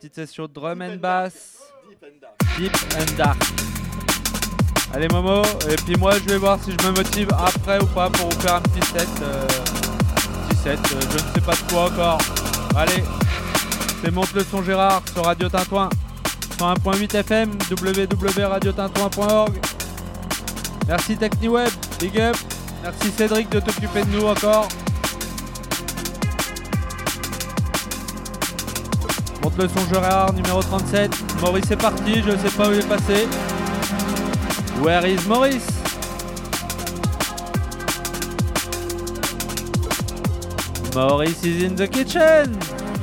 Petite session drum and bass. Deep and dark. Allez Momo, et puis moi je vais voir si je me motive après ou pas pour vous faire un petit set. Je ne sais pas de quoi encore. Allez, c'est Monte le son Gérard sur Radio Tintouin. 101.8 FM, www.radiotintouin.org. Merci TechniWeb, big up. Merci Cédric de t'occuper de nous encore. Monte le son Gérard, numéro 37. Maurice est parti, je ne sais pas où il est passé. Where is Maurice? Maurice is in the kitchen.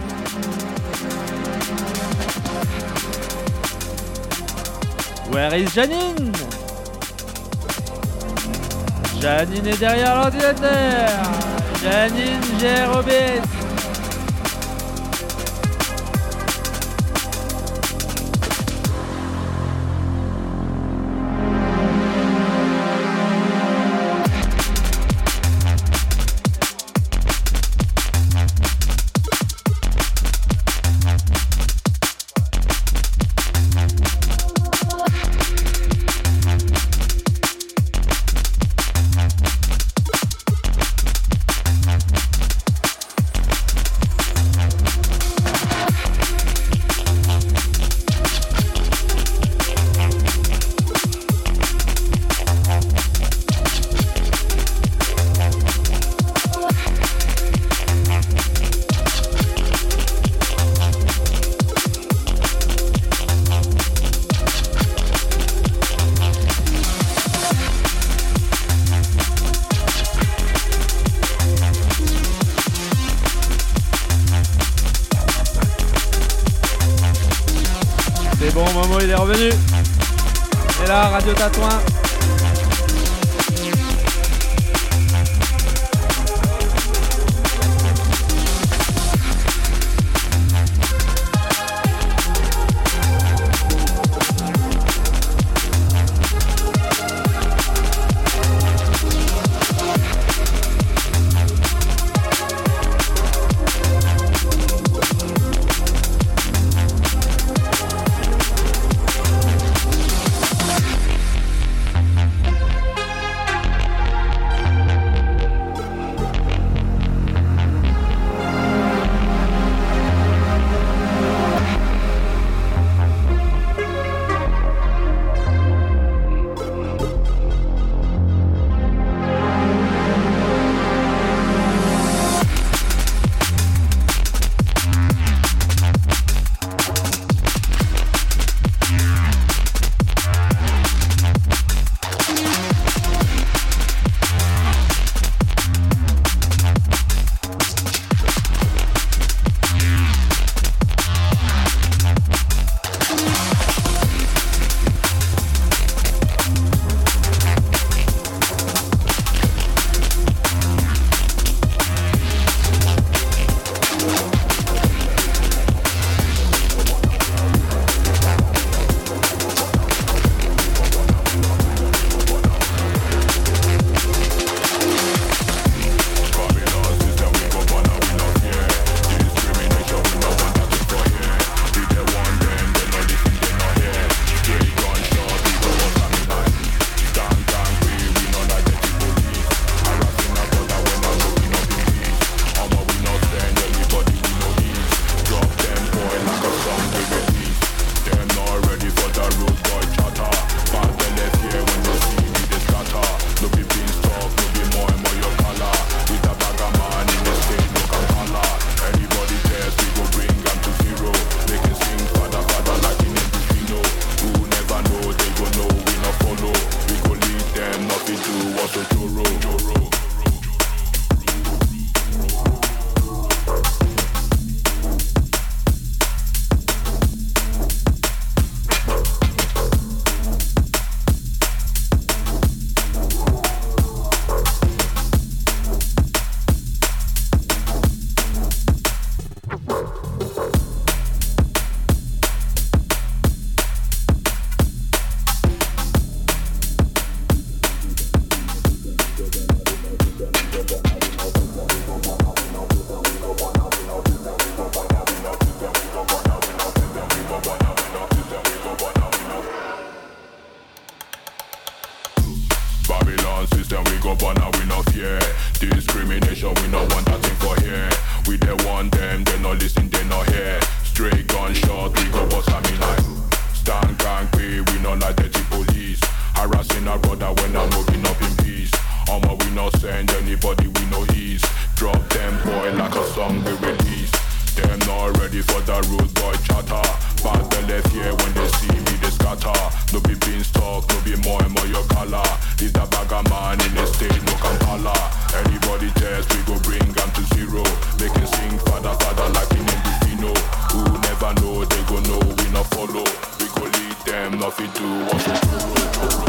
Where is Janine? Janine est derrière l'ordinateur. Janine gère OBS. Il est revenu. Et là, Radio Tintouin. discrimination, we no want that thing for here. We they want them, they no listen, they no hear. Straight gunshot, we go bust a me like stand gang pay, we no like dirty police. Harassing our brother when I'm moving up in peace. We no send anybody, we no ease. Drop them boy like a song we release. Them not ready for the rude boy chatter. But they left here when they see me they scatter. No be beanstalk, no be more and more your color. This the bagger man in the state, no Kampala. Anybody test, we go bring them to zero. They can sing father, father like in Indufino. Who never know, they go know, we no follow. We go lead them, nothing do what we do.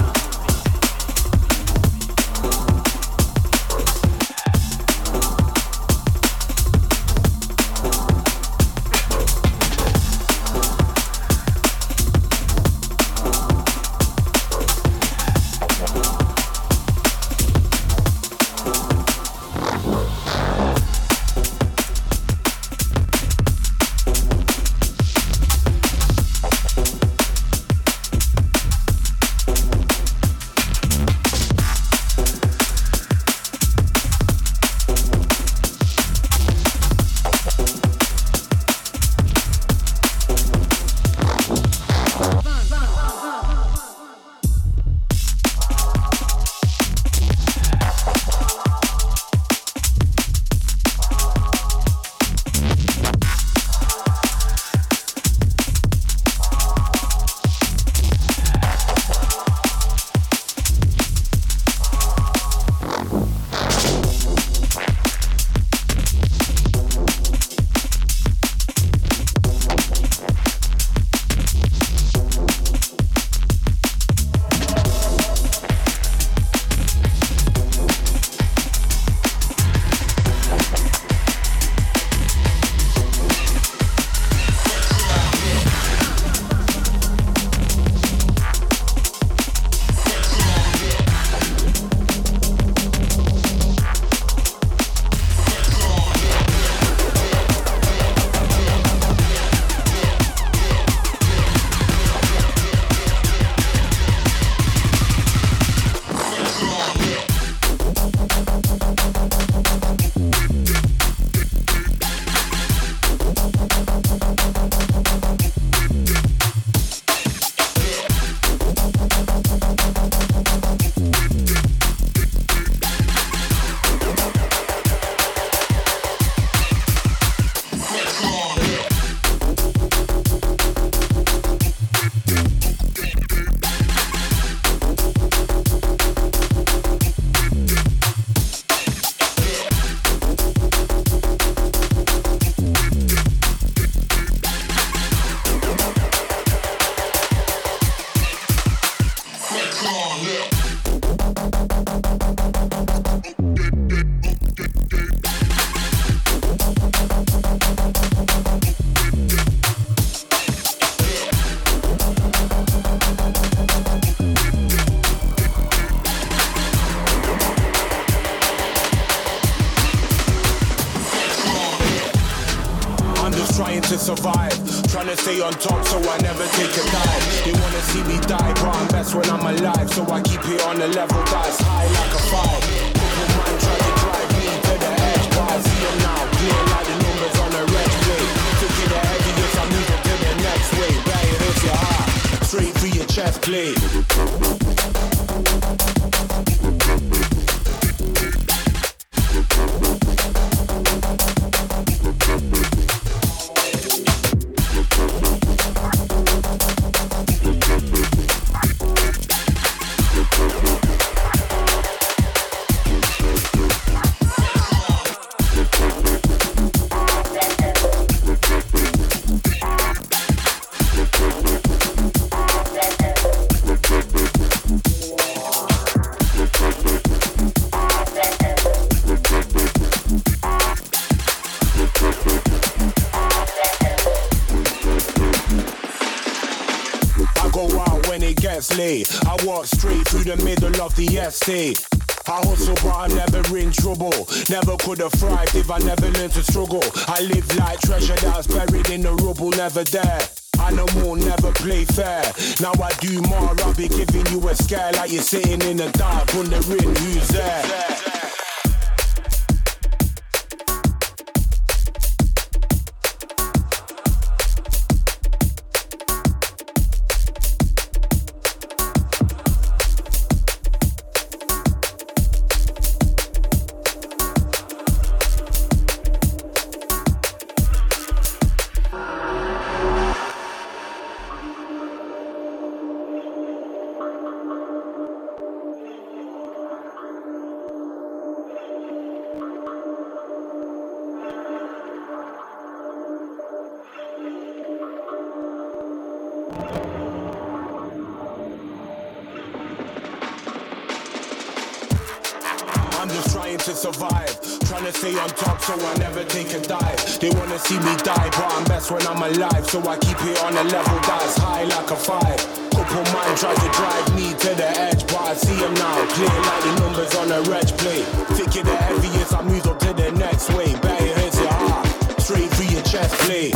to survive. Trying to stay on top so I never take a dive. They wanna see me die, but I'm best when I'm alive. So I keep it on the level that's high like a five. People man try to drive me to the edge, but I see them now, clear like the numbers on a red plate. Took it the heaviest, I'm moving to the next way. Bang it hits your heart, straight through your chest plate. I walk straight through the middle of the estate. I hustle but I'm never in trouble. Never could have thrived if I never learned to struggle. I live like treasure that's buried in the rubble, never there. Animal never play fair. Now I do more, I'll be giving you a scare like you're sitting in the dark wondering who's there. I'm just trying to survive, trying to stay on top so I never take a dive. They wanna see me die, but I'm best when I'm alive, so I keep it on a level that's high like a 5. Couple mind try to drive me to the edge, but I see them now, clear like the numbers on a reg plate. Thinking the heaviest, I move up to the next way. Bang, it hits your heart, straight through your chest plate.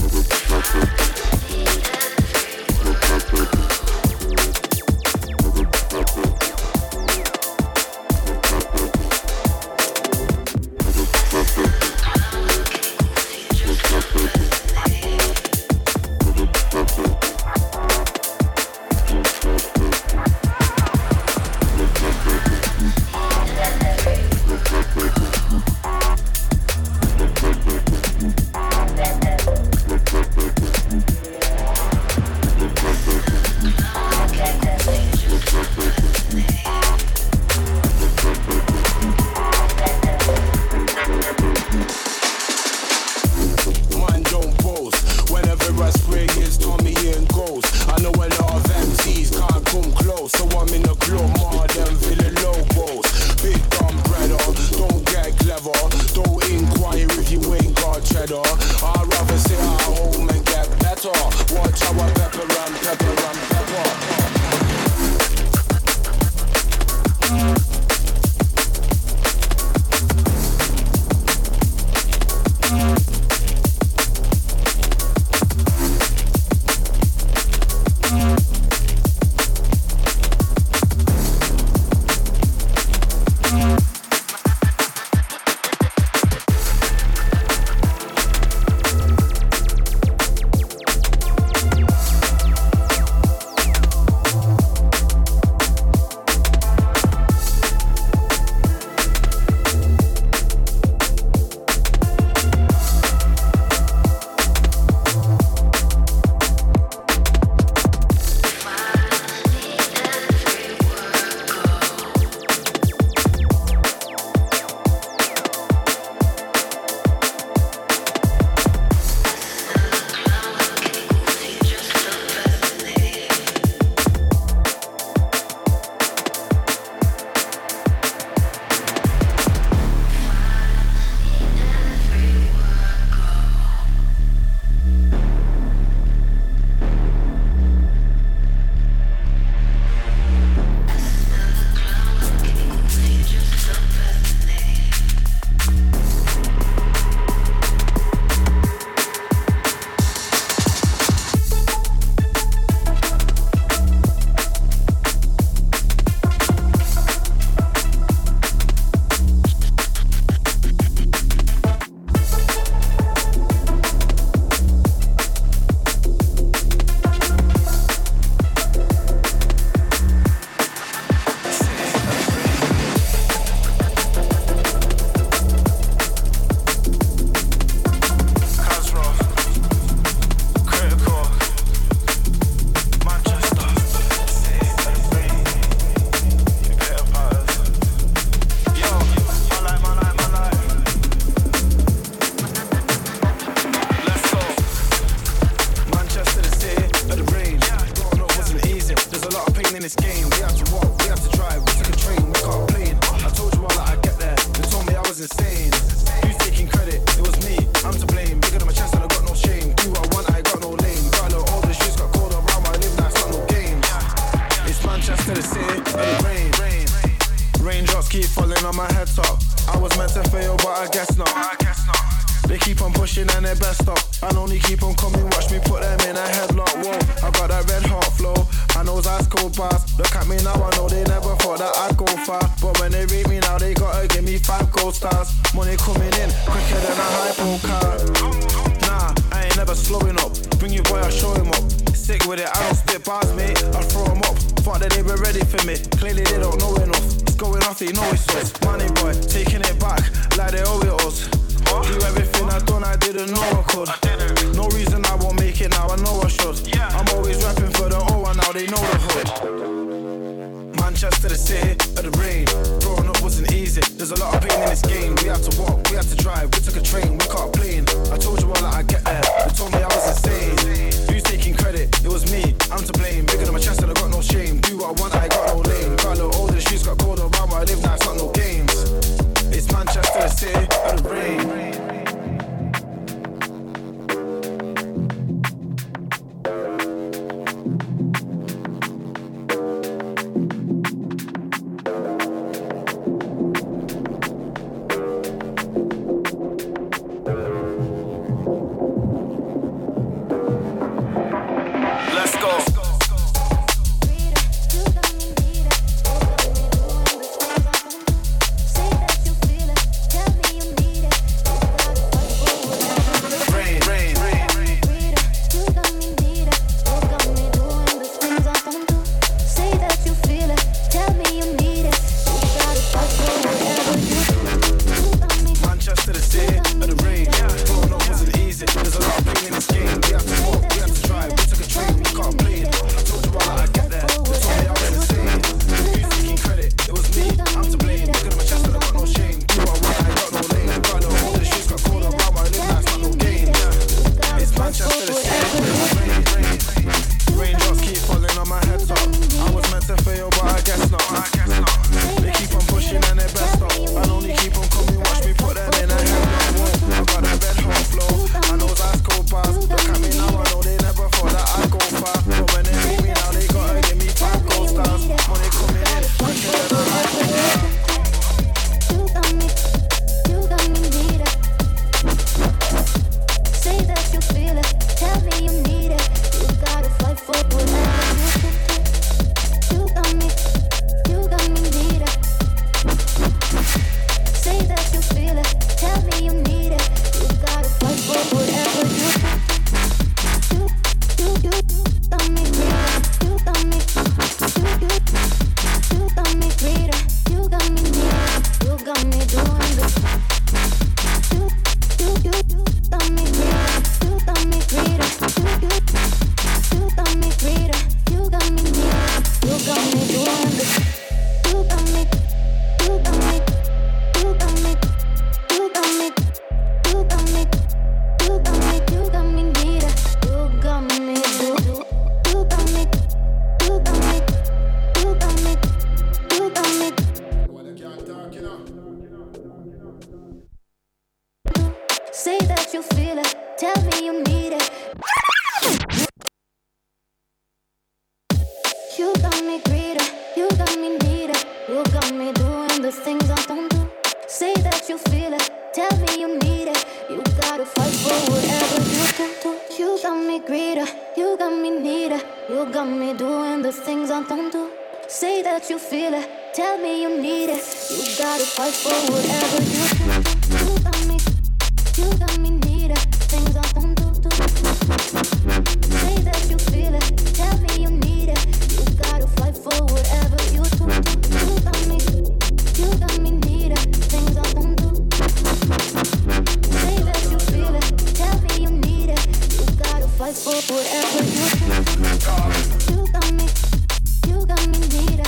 You got me greedy, you got me needy. You got me doing the things I don't do. Say that you feel it, tell me you need it. You gotta fight for whatever you can do. You got me greedy, you got me needy. You got me doing the things I don't do. Say that you feel it, tell me you need it. You gotta fight for whatever you can do. You got me needy, things I don't do. Say that you feel it, tell me you need it. You gotta fight for whatever you do. You got me needy, things I don't do. Say that you feel it, tell me you need it. You gotta fight for whatever you do. You got me needy.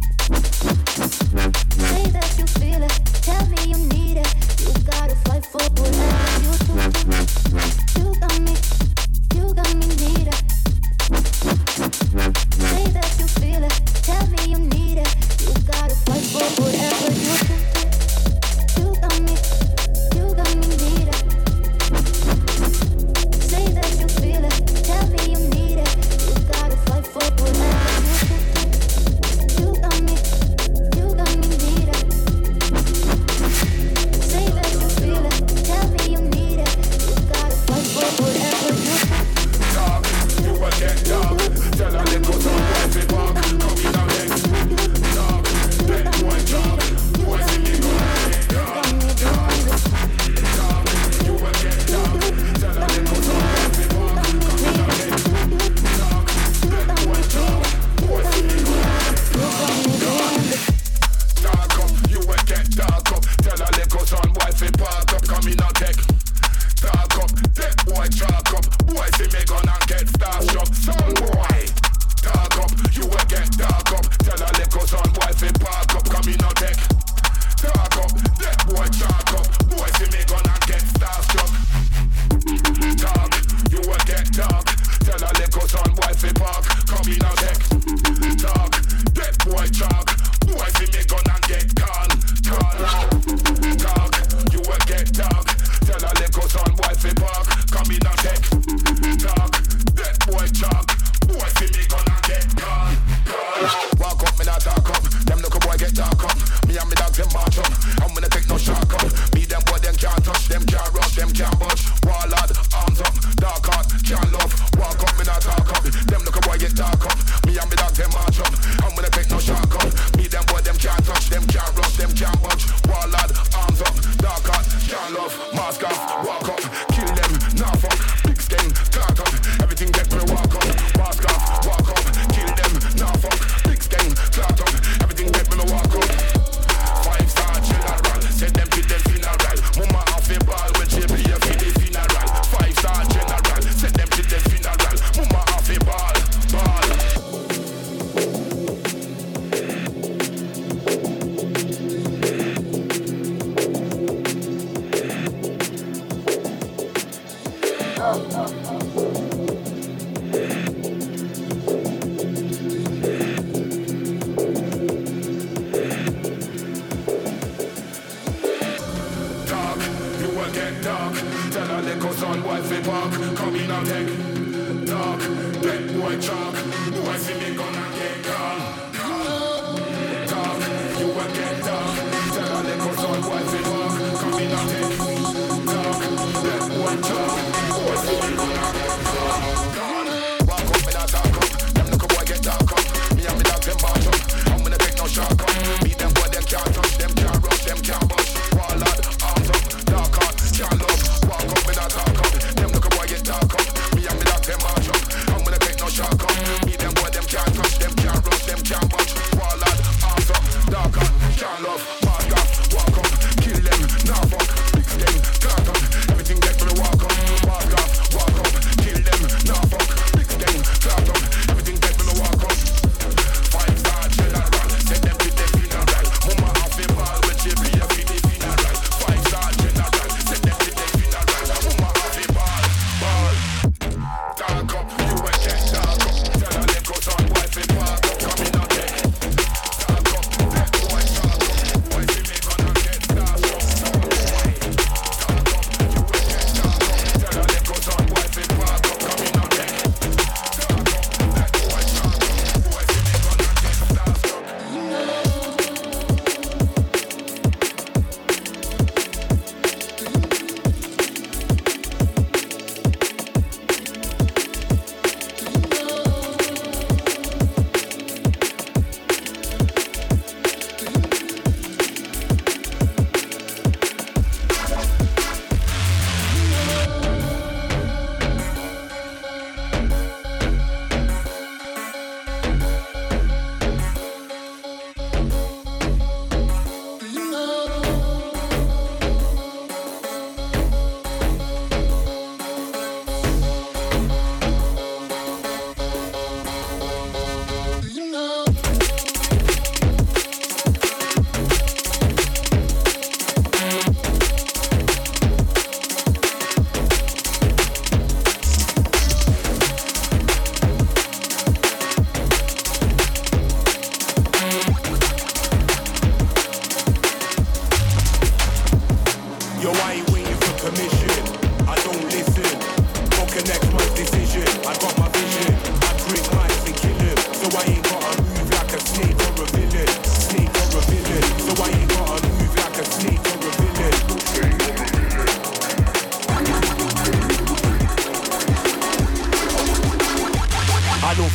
Say that you feel it, tell me you need it. You gotta fight for whatever you do. You got me needy. Say that you feel it, tell me you need it. You gotta fight for whatever you do. You got me needy. Say that you feel it, tell me you need it. You gotta fight for whatever you do. You got me needy. Say that you feel it, tell me you need it. You gotta fight for whatever you do. Dog, you will get dog. Tell a little son, wife it walk. Come in and make dog. Let boy dog. Boy see me go and dog. Dog, you will get dog. Tell a little son, wife it walk. Come in and make dog. Let boy dog. Boy see me go and dog. Dog up, you will get dog up. Tell a little son, wife it park up. Come in and take dog up. Let boy chalk up. Boy see me gonna get starstruck. Son boy, dog up, you will get dog up. Tell a little son, wife it park up. Come in and take dog up. Let boy chalk up. Boy see me gonna get starstruck. Dog, you will get dog. Tell a little son, wife it park. Come in and take dog. Let boy chalk. Boy see me gonna get call. Dog, you will get dog. Tell a little son, wife it park. Come in and take dog. That boy chalk. Boy see me gonna get call. Walk up, me not talk up. Them little boy get dark up. Me and me dogs them march up. I'm gonna take no shock up. Me them boy them can't touch. Them can't rush. Them can't budge. Warlord, arms up. Dark heart, can't love. Walk up, me not talk up. Them little boy get dark up. Me and me dogs them march up. I'm gonna take no shock up. Me them boy them can't touch. Them can't rush. Them can't budge. Warlord, arms up. Dark heart, can't love. Mask off, walk up. Kill them, now fuck. Big stain, clock up. Everything get me walk up. Mask off, walk up. Kill them, now fuck. Big stain, clock up. Everything get me walk up. 5-star general, send them to them funeral. Mama off a ball when she be a for the funeral. 5-star general, send them to them funeral. Mama off a ball. Dog, you will get dog. Tell a little son, wife it park. Come in and take dog. Let boy chalk. Boy see me gonna get call. Dog, you will get dog. Tell a little son, wife it park. Come in and take dog. Let boy chalk. Boy see me gonna get call. Walk up, me not talk up. Them little boy get dark up. Me and me dogs them march up. I'm gonna take no shock up. Me them boy them can't touch. Them can't rush. Them can't budge. Warlord, arms up. Dark heart, can't love. Walk up, me not talk up. Them little boy get dark up. Me and me dogs them march up. I'm gonna take no shock up. Me them boy them can't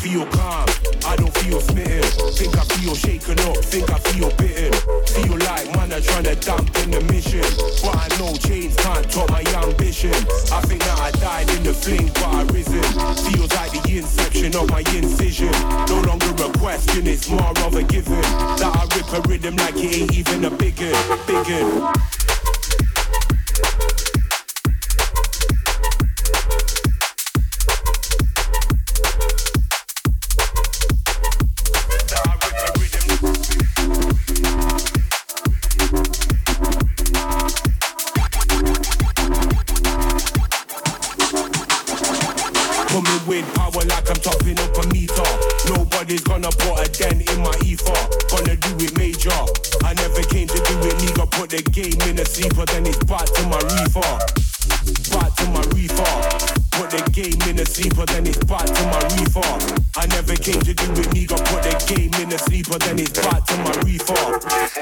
feel calm, I don't feel smitten. Think I feel shaken up, think I feel bitten. Feel like man are trying to dump in the mission, but I know chains can't top my ambition. I think that I died in the fling, but I risen. Feels like the inception of my incision. No longer a question, it's more of a given. That I rip a rhythm like it ain't even a biggin'. Coming with power like I'm topping up a meter. Nobody's gonna put a dent in my ether. Gonna do it major. I never came to do it, nigga. Put the game in a sleeper, then it's back to my reefer. Back to my reefer. Put the game in a sleeper, then it's back to my reefer. I never came to do it, nigga. Put the game in a sleeper, then it's back to my reefer.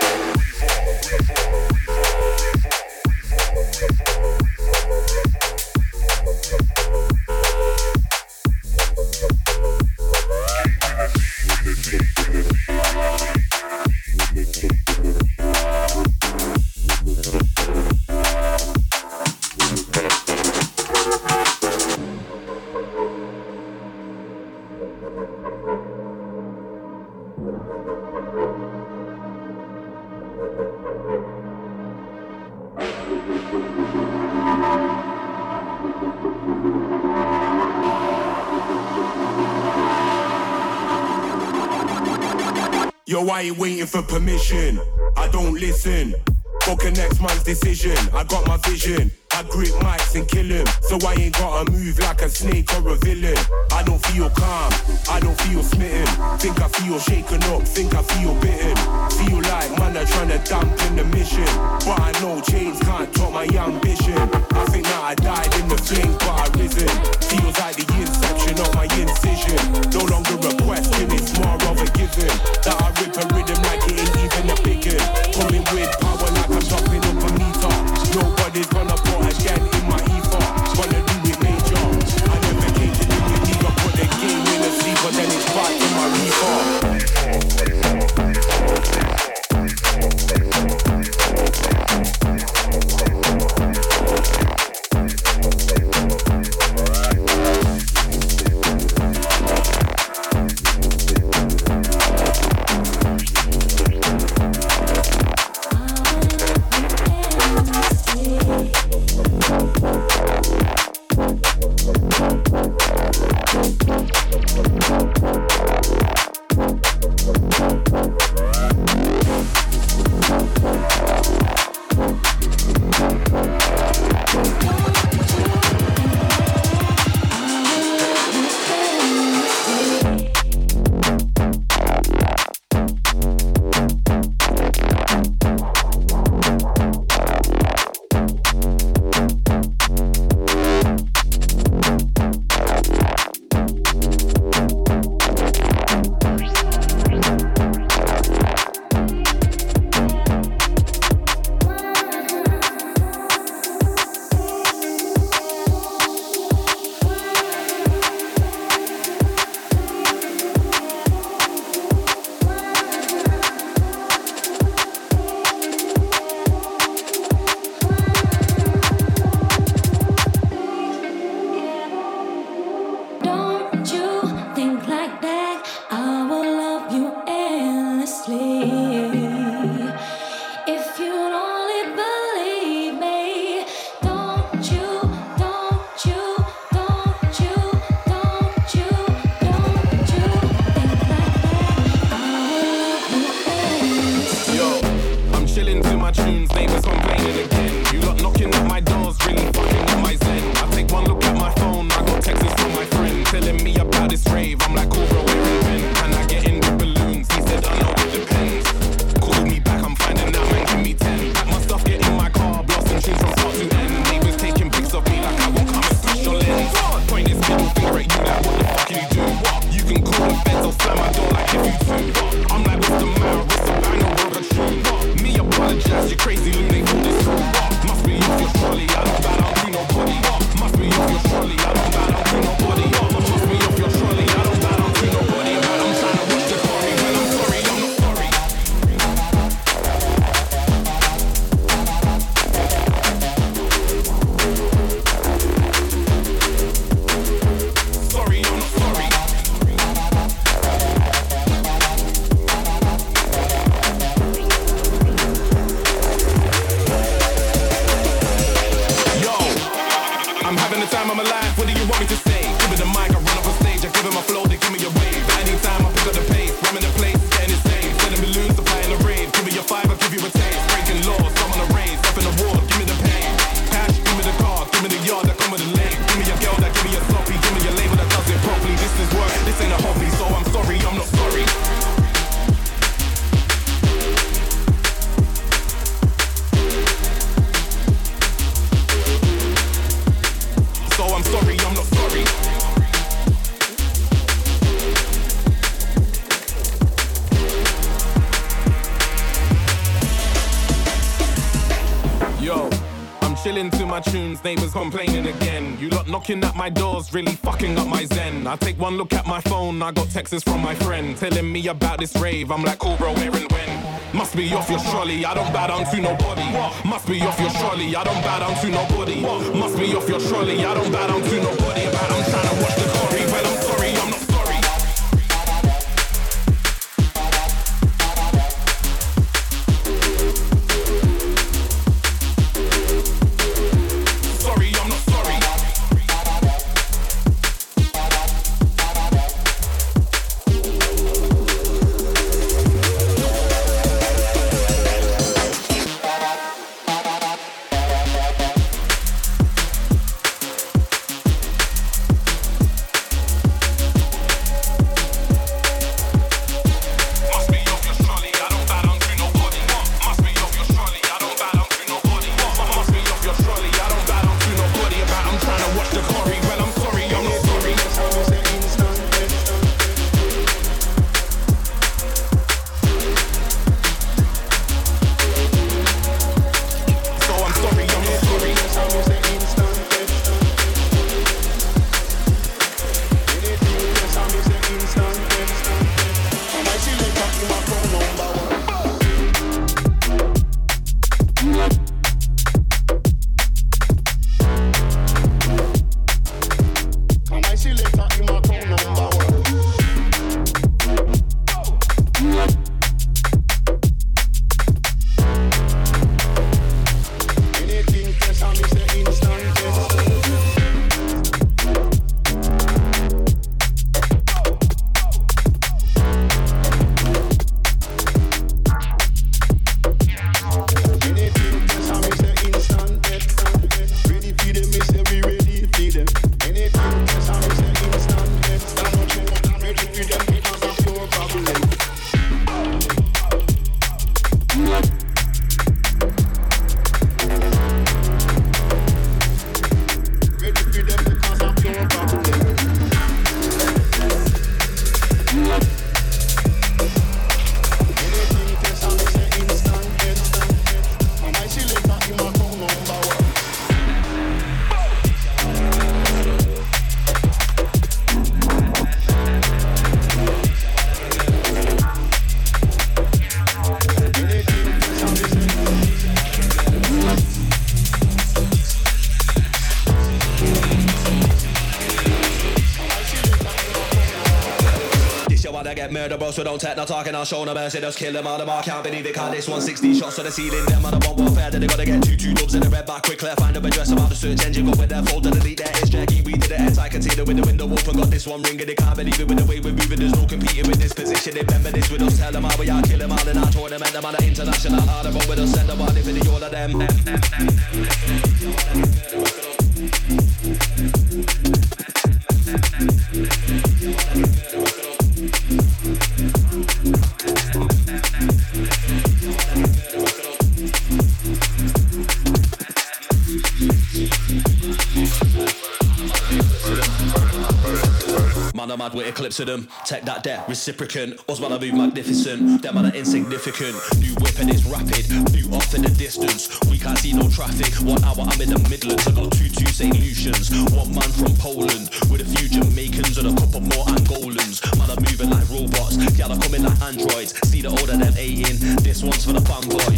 Yo, I ain't waiting for permission. I don't listen. Fuck a next man's decision. I got my vision. I grip mics and kill him. So I ain't gotta move like a snake or a villain. I don't feel calm, I don't feel smitten. Think I feel shaken up, think I feel bitten. Feel like man are trying to dampen the mission, but I know chains can't top my ambition. I think that I died in the fling, but I risen. Feels like the inception of my incision. No longer a question, it's more of a given. That I rip a rhythm like it ain't even a biggin'. Coming with power like I'm topping up a meter. Nobody's gonna put a dent in my ether. Gonna do it major. I never came to do it, nigga. Put the game in a sleeper, then it's back to my reefer. chilling to my tunes, neighbours complaining again. You lot knocking at my doors, really fucking up my zen. I take one look at my phone, I got texts from my friend telling me about this rave. I'm like, cool bro, where and when? Must be off your trolley, I don't bow down to nobody. Must be off your trolley, I don't bow down to nobody. Must be off your trolley, I don't bow down to nobody. But I'm trying to watch the story, well I'm sorry, I'm not sorry. So don't take no talking, I'll show no mercy, just kill them all them. I can't believe it, can't this 160 shots to the ceiling. Them on the one warfare, then they gotta get two dubs in the red back quickly. Find up address about the search engine, go with their folder, delete their it's Jackie. We did it, heads I container with the window open, got this one ringing. They can't believe it with the way we're moving, there's no competing with this position. They remember this with us, tell them how we are, kill them all in our tournament. Them on the international, hard about with us, send them on if it's all of them. Mad with eclipse of them, take that there, reciprocant. Us man I move magnificent, them man are insignificant. New whipping is rapid, new off in the distance. We can't see no traffic, 1 hour I'm in the Midlands. I got two St. Lucians, one man from Poland, with a few Jamaicans and a couple more Angolans. Man are moving like robots, yeah they're coming like androids. See the older than 18, this one's for the fanboys.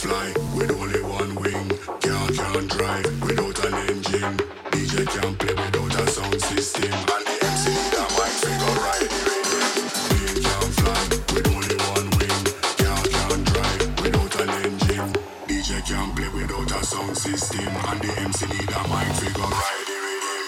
fly with only one wing. Can't drive without an engine. DJ can't play without a sound system. And the MC need a mic figure ride the rhythm. Plane can't fly with only one wing. Can't drive without an engine. DJ can't play without a sound system. And the MC need a mic figure ride the rhythm.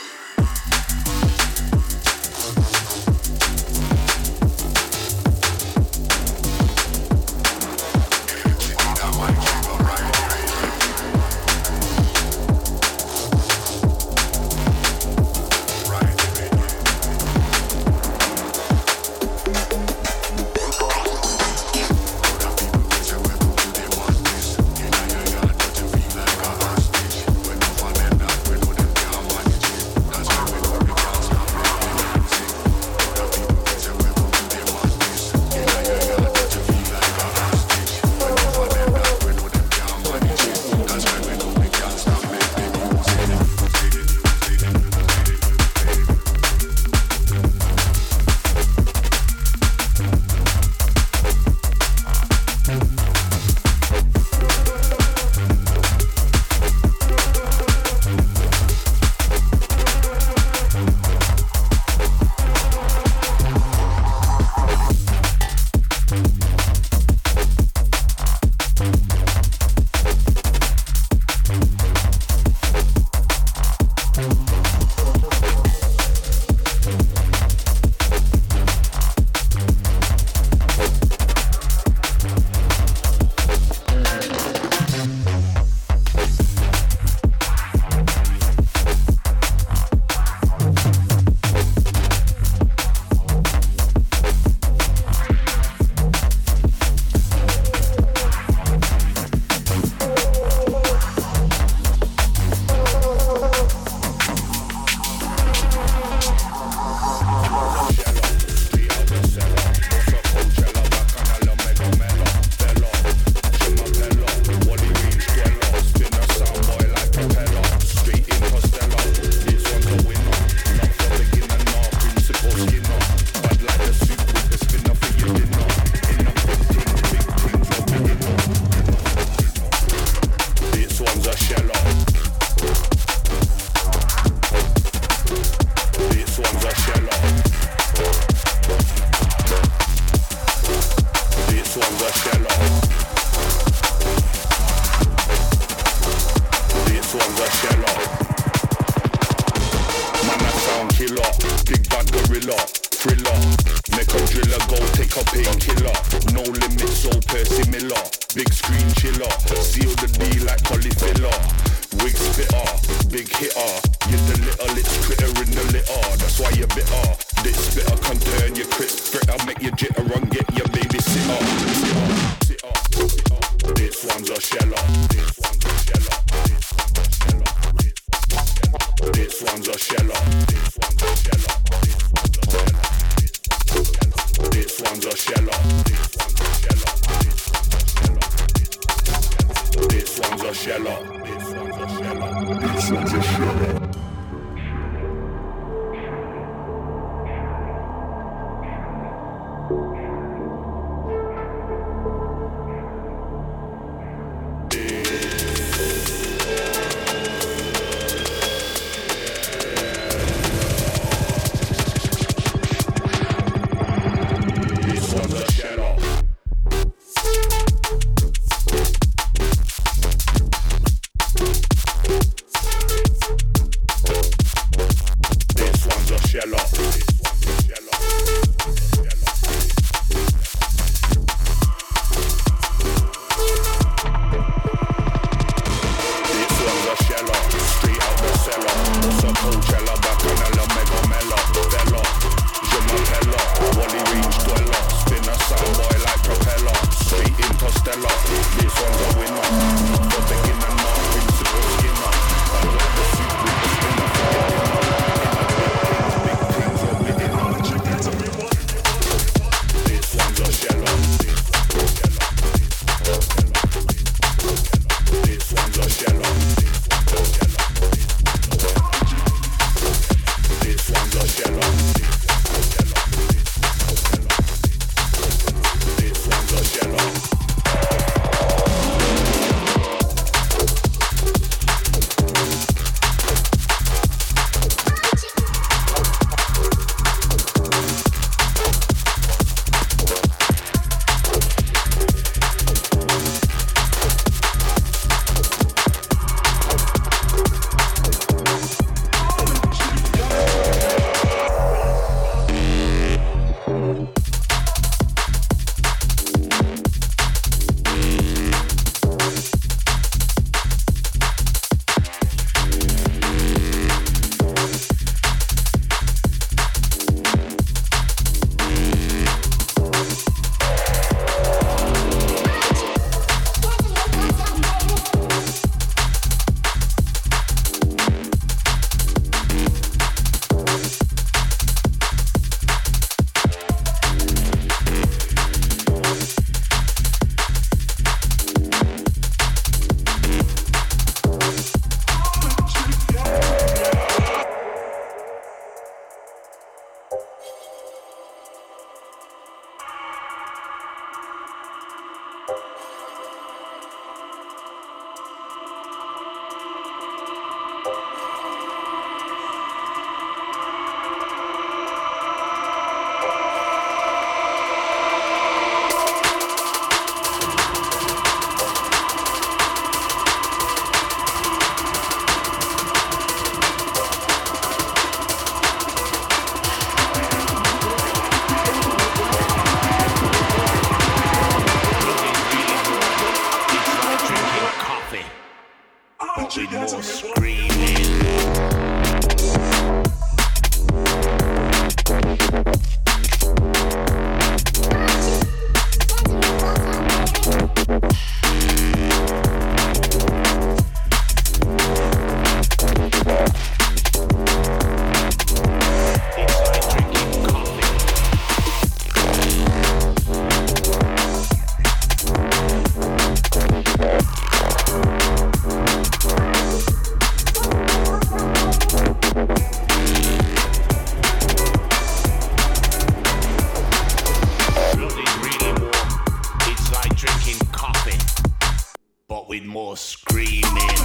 with more screaming.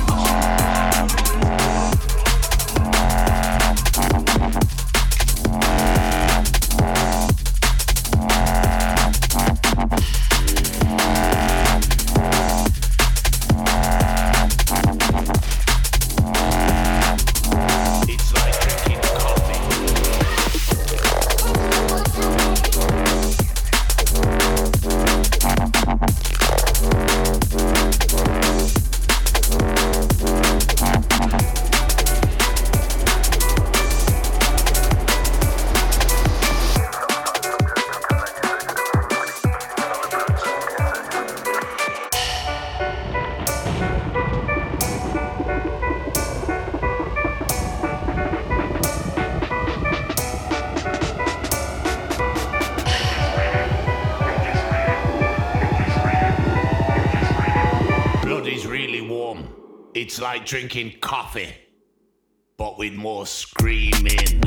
It's like drinking coffee, but with more screaming.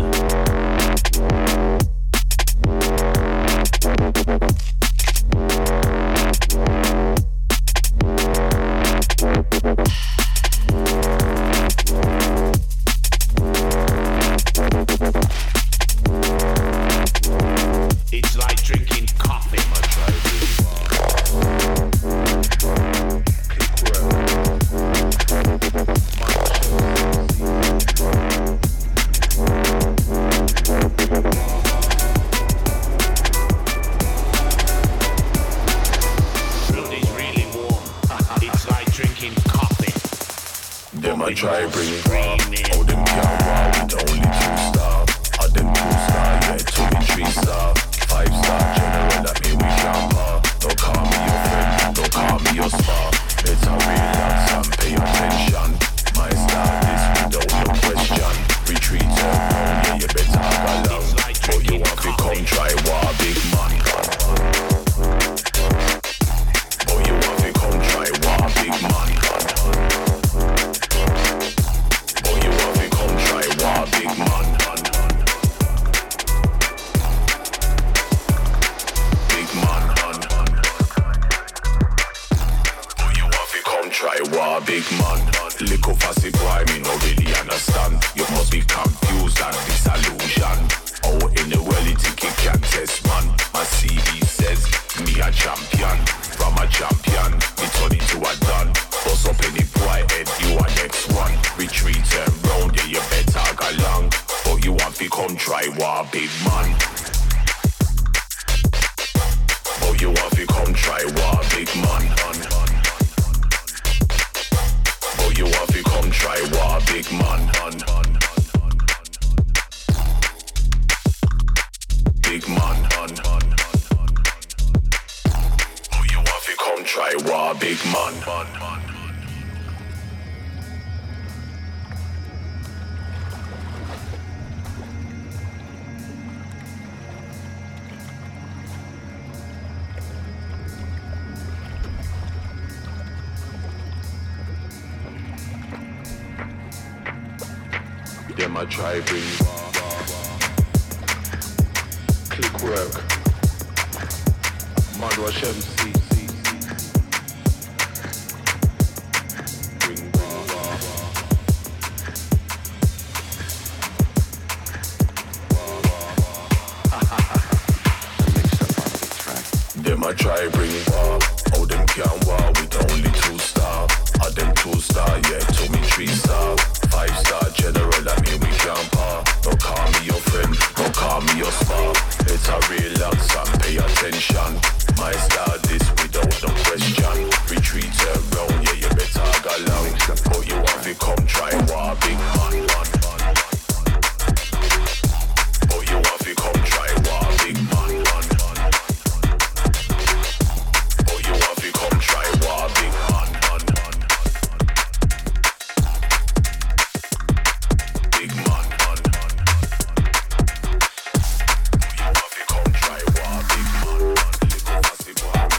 It's like drinking coffee, my I try bring raw. Oh, them can't wow with only 2-star. Are them 2-star, yeah, 2 and 3-star. 5-star general, that mean we can't par. Don't call me your friend, don't call me your spa. Better relax and pay attention. My style is without no question. Retreat around, yeah, you better go along. But you want to come try war, big man. But you want to come try war, big man. Big man, big man, oh, you want to come try war, big man. Little fussy boy, me no really understand. You must be confused and disillusion. Oh, in the well, you think you can test, man. My CV says me a champion. From a champion, me turn into a don. Bust up any boy head, you are next one. Retreat and round, yeah, you better go long. But you want to come try war, big man. But you want to come try war, big man. But you want to come try war, big man. Big man. Oh, you want to come try war, big man. Them I try bring click work. Mad wash MC. Bring them I try bring war. Oh, them can't war with only 2-star. Are them 2-star, yeah, 2 and 3-star. 5-star general, I mean we can't par. Don't call me your friend, don't call me your spa. Better relax and pay attention. My style this without no question. Retreat around, yeah, you better go long. But you want to come try war, big man. But you want to come try war, big man. But you want to come try war, big man. Big man.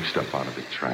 make stuff out of it, Trent.